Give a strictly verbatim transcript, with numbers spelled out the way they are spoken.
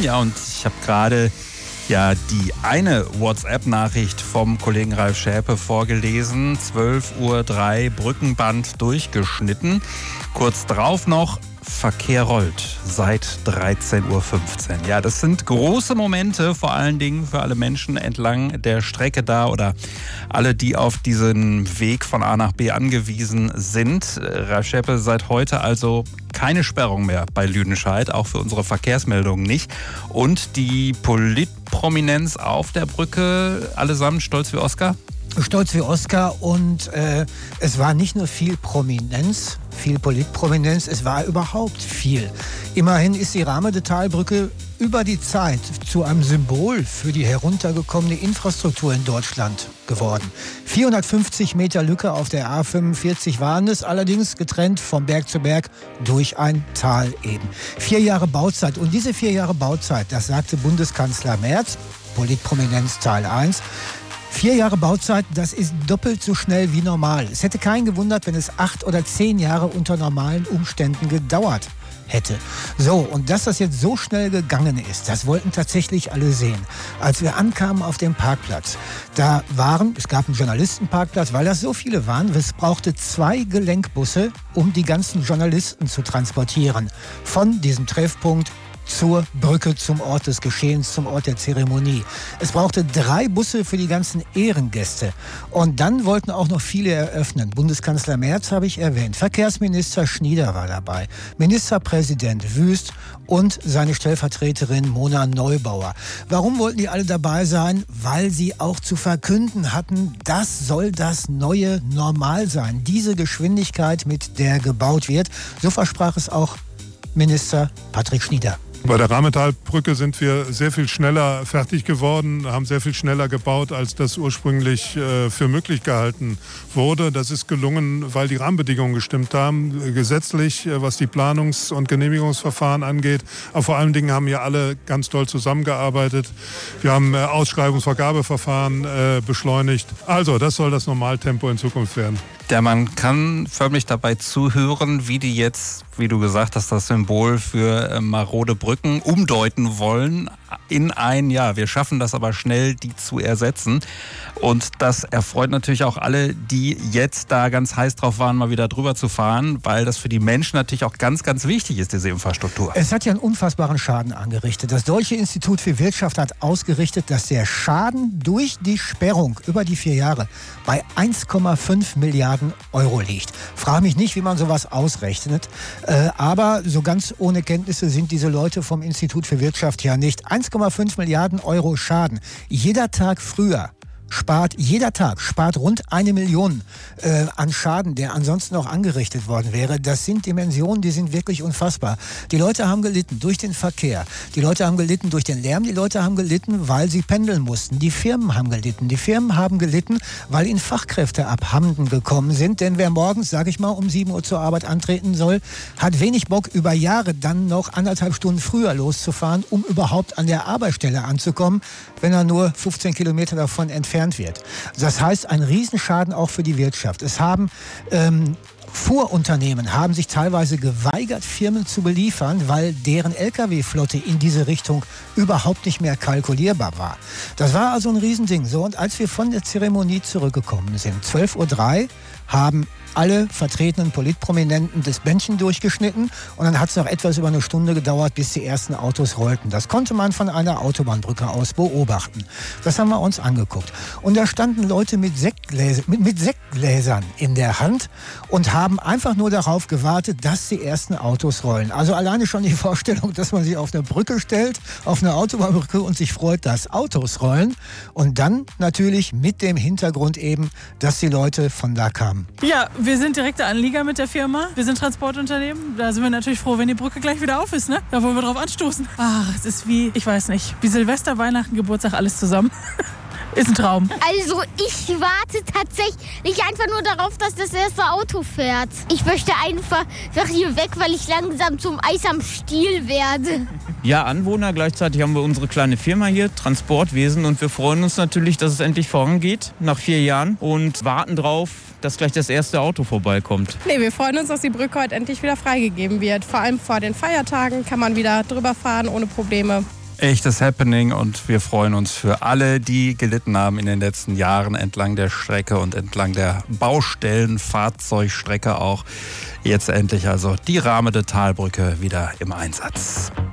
Nachrichten. Ja, und ich habe gerade ja die eine WhatsApp-Nachricht vom Kollegen Ralf Schäpe vorgelesen. zwölf Uhr drei Brückenband durchgeschnitten. Kurz drauf noch: Verkehr rollt seit dreizehn Uhr fünfzehn. Ja, das sind große Momente, vor allen Dingen für alle Menschen entlang der Strecke da oder alle, die auf diesen Weg von A nach B angewiesen sind. Ralf Schäpe, seit heute also keine Sperrung mehr bei Lüdenscheid, auch für unsere Verkehrsmeldungen nicht. Und die Politprominenz auf der Brücke, allesamt stolz wie Oscar? Stolz wie Oscar, und äh, es war nicht nur viel Prominenz, viel Politprominenz, es war überhaupt viel. Immerhin ist die Rahmede-Talbrücke über die Zeit zu einem Symbol für die heruntergekommene Infrastruktur in Deutschland geworden. vierhundertfünfzig Meter Lücke auf der A fünfundvierzig waren es, allerdings getrennt vom Berg zu Berg durch ein Tal eben. Vier Jahre Bauzeit, und diese vier Jahre Bauzeit, das sagte Bundeskanzler Merz, Politprominenz Teil eins, Vier Jahre Bauzeit, das ist doppelt so schnell wie normal. Es hätte keinen gewundert, wenn es acht oder zehn Jahre unter normalen Umständen gedauert hätte. So, und dass das jetzt so schnell gegangen ist, das wollten tatsächlich alle sehen. Als wir ankamen auf dem Parkplatz, da waren, es gab einen Journalistenparkplatz, weil das so viele waren, es brauchte zwei Gelenkbusse, um die ganzen Journalisten zu transportieren. Von diesem Treffpunkt zur Brücke, zum Ort des Geschehens, zum Ort der Zeremonie. Es brauchte drei Busse für die ganzen Ehrengäste. Und dann wollten auch noch viele eröffnen. Bundeskanzler Merz habe ich erwähnt. Verkehrsminister Schnieder war dabei. Ministerpräsident Wüst und seine Stellvertreterin Mona Neubauer. Warum wollten die alle dabei sein? Weil sie auch zu verkünden hatten, das soll das neue Normal sein. Diese Geschwindigkeit, mit der gebaut wird. So versprach es auch Minister Patrick Schnieder. Bei der Rahmede-Talbrücke sind wir sehr viel schneller fertig geworden, haben sehr viel schneller gebaut, als das ursprünglich äh, für möglich gehalten wurde. Das ist gelungen, weil die Rahmenbedingungen gestimmt haben, gesetzlich, äh, was die Planungs- und Genehmigungsverfahren angeht. Aber vor allen Dingen haben hier alle ganz toll zusammengearbeitet. Wir haben äh, Ausschreibungsvergabeverfahren äh, beschleunigt. Also, das soll das Normaltempo in Zukunft werden. Ja, man kann förmlich dabei zuhören, wie die jetzt, wie du gesagt hast, das Symbol für äh, marode Brücken umdeuten wollen in ein, ja, wir schaffen das aber schnell, die zu ersetzen. Und das erfreut natürlich auch alle, die jetzt da ganz heiß drauf waren, mal wieder drüber zu fahren, weil das für die Menschen natürlich auch ganz, ganz wichtig ist, diese Infrastruktur. Es hat ja einen unfassbaren Schaden angerichtet. Das Deutsche Institut für Wirtschaft hat ausgerichtet, dass der Schaden durch die Sperrung über die vier Jahre bei eins Komma fünf Milliarden Euro liegt. Frage mich nicht, wie man sowas ausrechnet, äh, aber so ganz ohne Kenntnisse sind diese Leute vom Institut für Wirtschaft ja nicht. eins Komma fünf Milliarden Euro Schaden. Jeder Tag früher spart, jeder Tag spart rund eine Million äh, an Schaden, der ansonsten auch angerichtet worden wäre. Das sind Dimensionen, die sind wirklich unfassbar. Die Leute haben gelitten durch den Verkehr. Die Leute haben gelitten durch den Lärm. Die Leute haben gelitten, weil sie pendeln mussten. Die Firmen haben gelitten. Die Firmen haben gelitten, weil ihnen Fachkräfte abhanden gekommen sind. Denn wer morgens, sage ich mal, um sieben Uhr zur Arbeit antreten soll, hat wenig Bock, über Jahre dann noch anderthalb Stunden früher loszufahren, um überhaupt an der Arbeitsstelle anzukommen, wenn er nur fünfzehn Kilometer davon entfernt wird. Das heißt, ein Riesenschaden auch für die Wirtschaft. Es haben ähm, Fuhrunternehmen haben sich teilweise geweigert, Firmen zu beliefern, weil deren L K W-Flotte in diese Richtung überhaupt nicht mehr kalkulierbar war. Das war also ein Riesending. So, und als wir von der Zeremonie zurückgekommen sind, zwölf Uhr drei, haben alle vertretenen Politprominenten das Bändchen durchgeschnitten, und dann hat es noch etwas über eine Stunde gedauert, bis die ersten Autos rollten. Das konnte man von einer Autobahnbrücke aus beobachten. Das haben wir uns angeguckt. Und da standen Leute mit Sektgläser, mit, mit Sektgläsern in der Hand und haben einfach nur darauf gewartet, dass die ersten Autos rollen. Also alleine schon die Vorstellung, dass man sich auf eine Brücke stellt, auf eine Autobahnbrücke, und sich freut, dass Autos rollen. Und dann natürlich mit dem Hintergrund eben, dass die Leute von da kamen. Ja, wir sind direkte Anlieger mit der Firma. Wir sind Transportunternehmen. Da sind wir natürlich froh, wenn die Brücke gleich wieder auf ist, ne? Da wollen wir drauf anstoßen. Ach, es ist wie, ich weiß nicht, wie Silvester, Weihnachten, Geburtstag, alles zusammen. Ist ein Traum. Also ich warte tatsächlich einfach nur darauf, dass das erste Auto fährt. Ich möchte einfach hier weg, weil ich langsam zum Eis am Stiel werde. Ja, Anwohner. Gleichzeitig haben wir unsere kleine Firma hier, Transportwesen. Und wir freuen uns natürlich, dass es endlich vorangeht nach vier Jahren und warten drauf, dass gleich das erste Auto vorbeikommt. Nee, wir freuen uns, dass die Brücke heute endlich wieder freigegeben wird. Vor allem vor den Feiertagen kann man wieder drüber fahren ohne Probleme. Echtes Happening und wir freuen uns für alle, die gelitten haben in den letzten Jahren entlang der Strecke und entlang der Baustellen, Fahrzeugstrecke auch. Jetzt endlich also die Rahmede Talbrücke wieder im Einsatz.